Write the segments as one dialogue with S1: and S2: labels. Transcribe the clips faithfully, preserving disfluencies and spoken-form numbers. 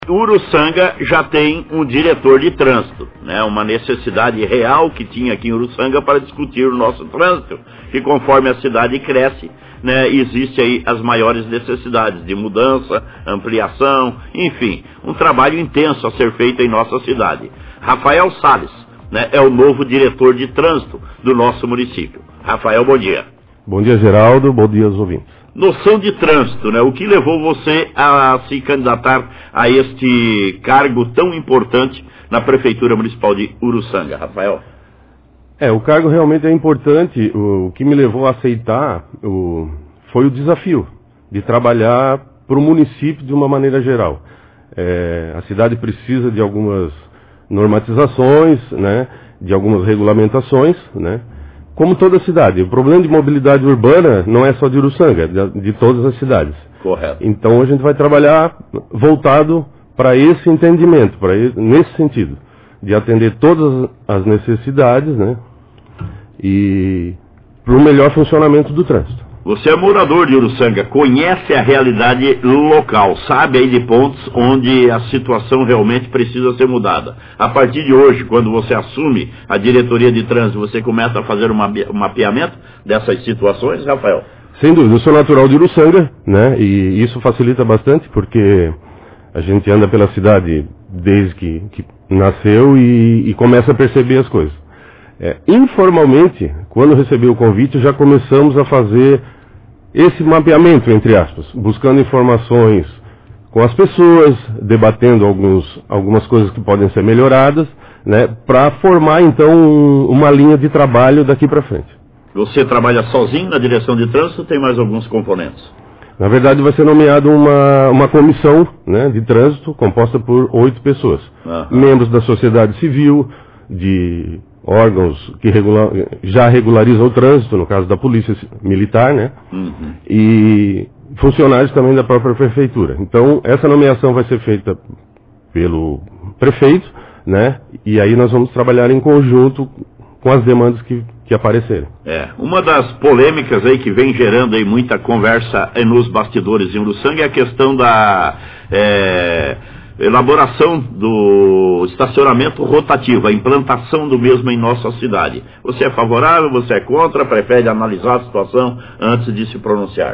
S1: Uruçanga já tem um diretor de trânsito, né? Uma necessidade real que tinha aqui em Uruçanga para discutir o nosso trânsito, que conforme a cidade cresce, né, existe aí as maiores necessidades de mudança, ampliação, enfim, um trabalho intenso a ser feito em nossa cidade. Rafael Salles, né, é o novo diretor de trânsito do nosso município. Rafael, bom dia.
S2: Bom dia, Geraldo, bom dia aos ouvintes.
S1: Noção de trânsito, né? O que levou você a se candidatar a este cargo tão importante na Prefeitura Municipal de Uruçanga, Rafael?
S2: É, o cargo realmente é importante. O que me levou a aceitar o, foi o desafio de trabalhar para o município de uma maneira geral. É, a cidade precisa de algumas normatizações, né? De algumas regulamentações, né? Como toda cidade. O problema de mobilidade urbana não é só de Uruçanga, de, de todas as cidades.
S1: Correto.
S2: Então a gente vai trabalhar voltado para esse entendimento, para esse, nesse sentido, de atender todas as necessidades, né? E para o melhor funcionamento do trânsito.
S1: Você é morador de Uruçanga, conhece a realidade local, sabe aí de pontos onde a situação realmente precisa ser mudada. A partir de hoje, quando você assume a diretoria de trânsito, você começa a fazer um mapeamento dessas situações, Rafael?
S2: Sem dúvida, eu sou natural de Uruçanga, né? E isso facilita bastante, porque a gente anda pela cidade desde que, que nasceu e, e começa a perceber as coisas. É, informalmente, quando recebi o convite, já começamos a fazer esse mapeamento, entre aspas, buscando informações com as pessoas, debatendo alguns, algumas coisas que podem ser melhoradas, né, para formar, então, um, uma linha de trabalho daqui para frente.
S1: Você trabalha sozinho na direção de trânsito ou tem mais alguns componentes?
S2: Na verdade, vai ser nomeada uma, uma comissão, né, de trânsito composta por oito pessoas. Uhum. Membros da sociedade civil, de órgãos que regula, já regularizam o trânsito, no caso da polícia militar, né? Uhum. E funcionários também da própria prefeitura. Então, essa nomeação vai ser feita pelo prefeito, né? E aí nós vamos trabalhar em conjunto com as demandas que, que aparecerem. É,
S1: uma das polêmicas aí que vem gerando aí muita conversa nos bastidores em Uruçanga é a questão da é, elaboração do estacionamento rotativo, a implantação do mesmo em nossa cidade. Você é favorável, você é contra, prefere analisar a situação antes de se pronunciar?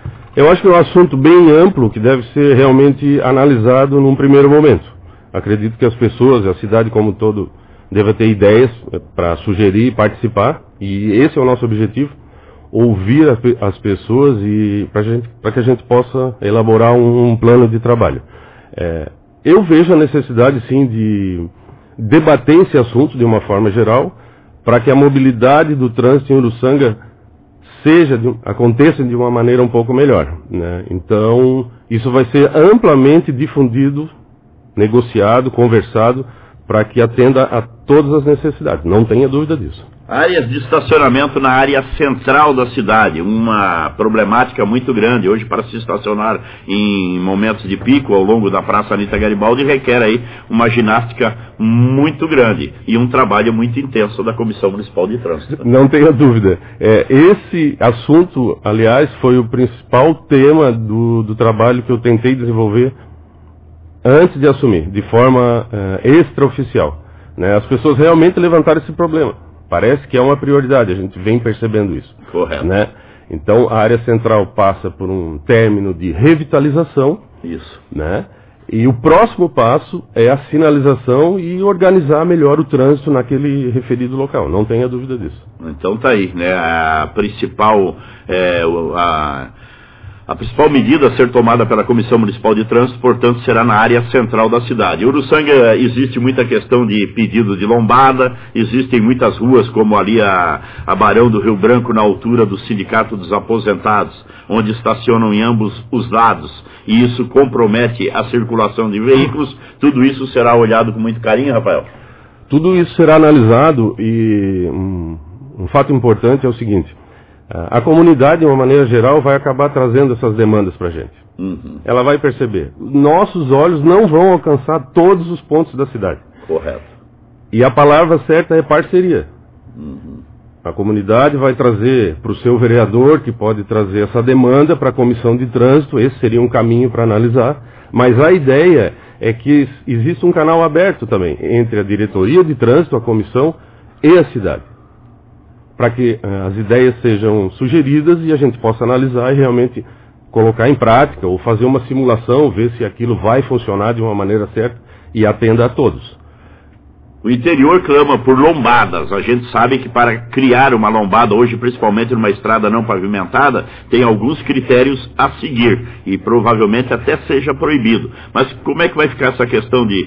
S2: Eu acho que é um assunto bem amplo que deve ser realmente analisado num primeiro momento. Acredito que as pessoas, a cidade como um todo, devem ter ideias para sugerir e participar, e esse é o nosso objetivo, ouvir as pessoas e para que a gente possa elaborar um, um plano de trabalho. É, eu vejo a necessidade, sim, de debater esse assunto de uma forma geral, para que a mobilidade do trânsito em Uruçanga seja de, aconteça de uma maneira um pouco melhor, né? Então, isso vai ser amplamente difundido, negociado, conversado, para que atenda a todas as necessidades, não tenha dúvida disso.
S1: Áreas de estacionamento na área central da cidade, uma problemática muito grande. Hoje, para se estacionar em momentos de pico ao longo da Praça Anita Garibaldi, requer aí uma ginástica muito grande e um trabalho muito intenso da Comissão Municipal de Trânsito.
S2: Não tenha dúvida. É, esse assunto, aliás, foi o principal tema do, do trabalho que eu tentei desenvolver antes de assumir, de forma uh, extraoficial, né? As pessoas realmente levantaram esse problema. Parece que é uma prioridade, a gente vem percebendo isso.
S1: Correto.
S2: Né? Então, a área central passa por um término de revitalização.
S1: Isso.
S2: Né? E o próximo passo é a sinalização e organizar melhor o trânsito naquele referido local. Não tenha dúvida disso.
S1: Então tá aí, né? A principal... É, a... A principal medida a ser tomada pela Comissão Municipal de Trânsito, portanto, será na área central da cidade. Em Uruçanga existe muita questão de pedido de lombada, existem muitas ruas, como ali a, a Barão do Rio Branco, na altura do Sindicato dos Aposentados, onde estacionam em ambos os lados, e isso compromete a circulação de veículos. Tudo isso será olhado com muito carinho, Rafael?
S2: Tudo isso será analisado, e um, um fato importante é o seguinte: a comunidade, de uma maneira geral, vai acabar trazendo essas demandas para a gente. Uhum. Ela vai perceber. Nossos olhos não vão alcançar todos os pontos da cidade.
S1: Correto.
S2: E a palavra certa é parceria. Uhum. A comunidade vai trazer para o seu vereador, que pode trazer essa demanda para a comissão de trânsito. Esse seria um caminho para analisar. Mas a ideia é que existe um canal aberto também entre a diretoria de trânsito, a comissão e a cidade, para que uh, as ideias sejam sugeridas e a gente possa analisar e realmente colocar em prática ou fazer uma simulação, ver se aquilo vai funcionar de uma maneira certa e atenda a todos.
S1: O interior clama por lombadas. A gente sabe que para criar uma lombada hoje, principalmente numa estrada não pavimentada, tem alguns critérios a seguir e provavelmente até seja proibido. Mas como é que vai ficar essa questão de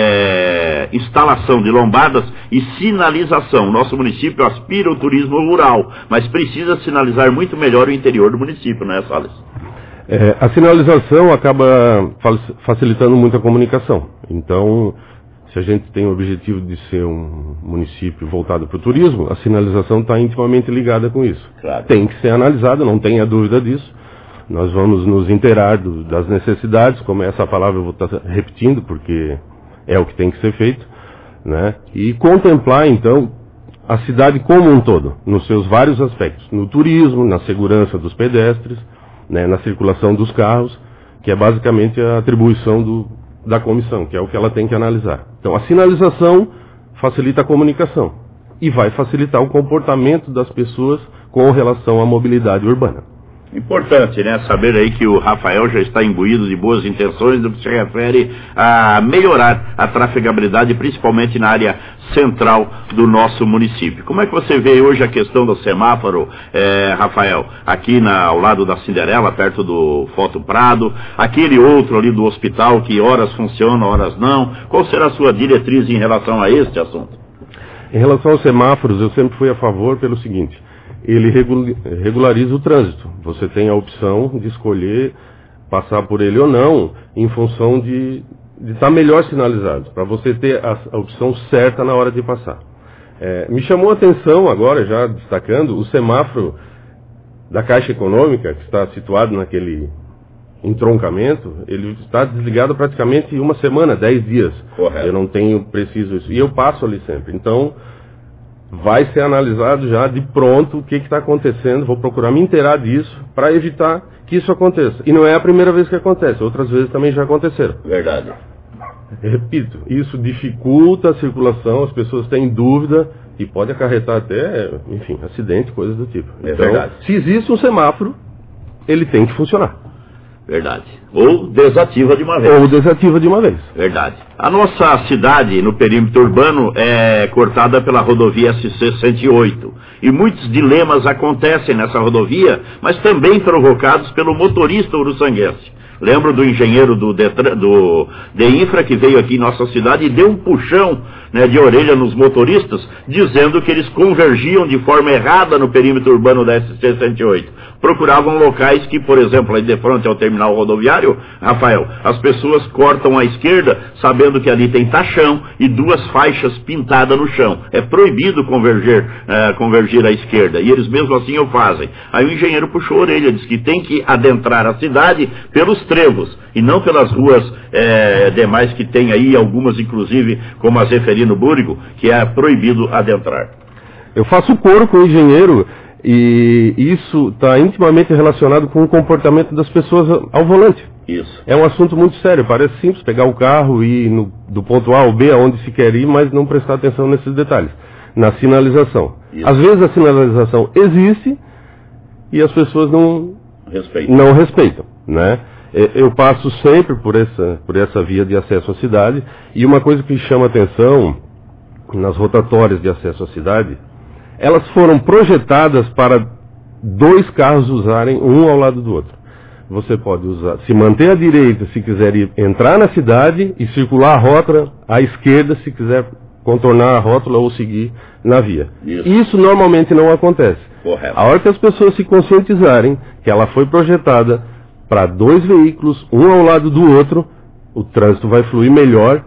S1: é, instalação de lombadas e sinalização? Nosso município aspira ao turismo rural, mas precisa sinalizar muito melhor o interior do município, não é, Salles?
S2: É, a sinalização acaba facilitando muito a comunicação. Então, se a gente tem o objetivo de ser um município voltado para o turismo, a sinalização está intimamente ligada com isso.
S1: Claro.
S2: Tem que ser analisada, não tenha dúvida disso. Nós vamos nos inteirar do, das necessidades, como essa palavra eu vou estar repetindo, porque é o que tem que ser feito, né? E contemplar, então, a cidade como um todo, nos seus vários aspectos. No turismo, na segurança dos pedestres, né, na circulação dos carros, que é basicamente a atribuição do da comissão, que é o que ela tem que analisar. Então, a sinalização facilita a comunicação e vai facilitar o comportamento das pessoas com relação à mobilidade urbana.
S1: Importante, né, saber aí que o Rafael já está imbuído de boas intenções no que se refere a melhorar a trafegabilidade, principalmente na área central do nosso município. Como é que você vê hoje a questão do semáforo, eh, Rafael? Aqui na, ao lado da Cinderela, perto do Foto Prado, aquele outro ali do hospital que horas funciona, horas não. Qual será a sua diretriz em relação a este assunto?
S2: Em relação aos semáforos, eu sempre fui a favor pelo seguinte: ele regulariza o trânsito. Você tem a opção de escolher passar por ele ou não, em função de estar melhor sinalizado, para você ter a, a opção certa na hora de passar. É, me chamou a atenção agora, já destacando, o semáforo da Caixa Econômica, que está situado naquele entroncamento, ele está desligado praticamente uma semana, dez dias.
S1: Correto.
S2: Eu não tenho preciso isso. E eu passo ali sempre. Então, vai ser analisado já de pronto o que está acontecendo, vou procurar me inteirar disso para evitar que isso aconteça. E não é a primeira vez que acontece, outras vezes também já aconteceram.
S1: Verdade.
S2: Repito, isso dificulta a circulação, as pessoas têm dúvida e pode acarretar até, enfim, acidente, coisas do tipo.
S1: É
S2: então,
S1: verdade.
S2: Se existe um semáforo, ele tem que funcionar.
S1: Verdade. Ou desativa de uma vez.
S2: Ou desativa de uma vez.
S1: Verdade. A nossa cidade, no perímetro urbano, é cortada pela rodovia S C cento e oito. E muitos dilemas acontecem nessa rodovia, mas também provocados pelo motorista uruçanguense. Lembro do engenheiro do, Detran, do DEINFRA que veio aqui em nossa cidade e deu um puxão, né, de orelha nos motoristas, dizendo que eles convergiam de forma errada no perímetro urbano da S C cento e oito. Procuravam locais que, por exemplo, aí de frente ao terminal rodoviário, Rafael, as pessoas cortam à esquerda, sabendo que ali tem tachão e duas faixas pintadas no chão. É proibido converger, uh, convergir à esquerda, e eles mesmo assim o fazem. Aí o engenheiro puxou a orelha, disse que tem que adentrar a cidade pelos trevos, e não pelas ruas eh, demais que tem aí, algumas inclusive, como a Zeferino Búrigo, que é proibido adentrar.
S2: Eu faço coro com o engenheiro, e isso está intimamente relacionado com o comportamento das pessoas ao volante.
S1: Isso.
S2: É um assunto muito sério, parece simples pegar o carro e ir no, do ponto A ao B, aonde se quer ir, mas não prestar atenção nesses detalhes, na sinalização. Isso. Às vezes a sinalização existe e as pessoas não respeitam, não respeitam, né? Eu passo sempre por essa, por essa via de acesso à cidade, e uma coisa que chama atenção nas rotatórias de acesso à cidade, elas foram projetadas para dois carros usarem um ao lado do outro. Você pode usar, se manter à direita se quiser ir, entrar na cidade e circular a rótula à esquerda se quiser contornar a rótula ou seguir na via. Isso, Isso normalmente não acontece.
S1: Correto.
S2: A hora que as pessoas se conscientizarem que ela foi projetada para dois veículos, um ao lado do outro, o trânsito vai fluir melhor,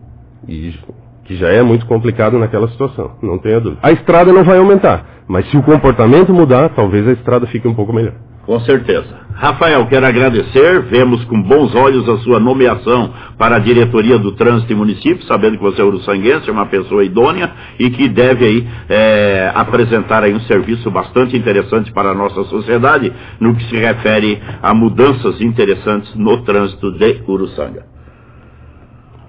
S2: e que já é muito complicado naquela situação, não tenha dúvida. A estrada não vai aumentar, mas se o comportamento mudar, talvez a estrada fique um pouco melhor.
S1: Com certeza. Rafael, quero agradecer, vemos com bons olhos a sua nomeação para a diretoria do trânsito e município, sabendo que você é uruçanguense, é uma pessoa idônea e que deve aí é, apresentar aí um serviço bastante interessante para a nossa sociedade no que se refere a mudanças interessantes no trânsito de Uruçanga.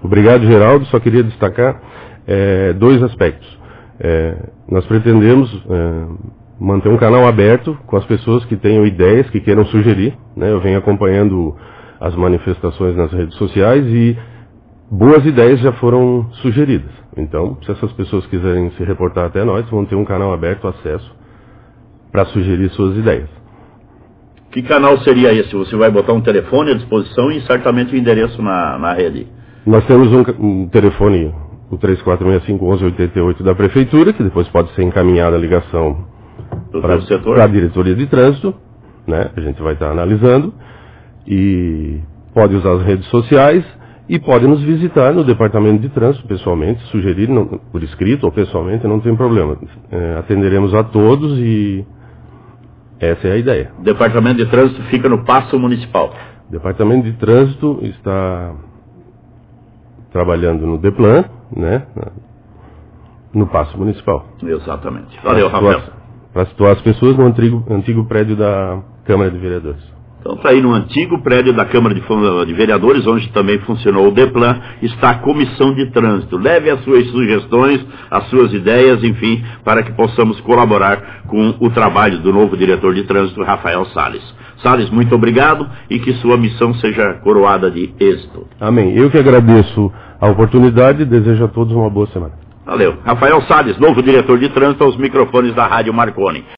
S2: Obrigado, Geraldo. Só queria destacar é, dois aspectos. É, nós pretendemos é, manter um canal aberto com as pessoas que tenham ideias, que queiram sugerir, né? Eu venho acompanhando as manifestações nas redes sociais e boas ideias já foram sugeridas. Então, se essas pessoas quiserem se reportar até nós, vão ter um canal aberto, acesso, para sugerir suas ideias.
S1: Que canal seria esse? Você vai botar um telefone à disposição e certamente o endereço na, na rede.
S2: Nós temos um, um telefone, o três quatro seis cinco, um um oito oito da Prefeitura, que depois pode ser encaminhada a ligação para a Diretoria de Trânsito, né? A gente vai estar analisando, e pode usar as redes sociais e pode nos visitar no Departamento de Trânsito pessoalmente, sugerir não, por escrito ou pessoalmente, não tem problema. É, atenderemos a todos e essa é a ideia.
S1: O Departamento de Trânsito fica no Paço Municipal.
S2: O Departamento de Trânsito está trabalhando no DEPLAN, né, no Paço Municipal.
S1: Exatamente. Valeu, Rafael.
S2: Para situar as pessoas no antigo, antigo prédio da Câmara de Vereadores.
S1: Então, está aí no antigo prédio da Câmara de, de Vereadores, onde também funcionou o DEPLAN, está a Comissão de Trânsito. Leve as suas sugestões, as suas ideias, enfim, para que possamos colaborar com o trabalho do novo diretor de trânsito, Rafael Salles. Salles, muito obrigado e que sua missão seja coroada de êxito.
S2: Amém. Eu que agradeço a oportunidade e desejo a todos uma boa semana.
S1: Valeu. Rafael Salles, novo diretor de trânsito, aos microfones da Rádio Marconi.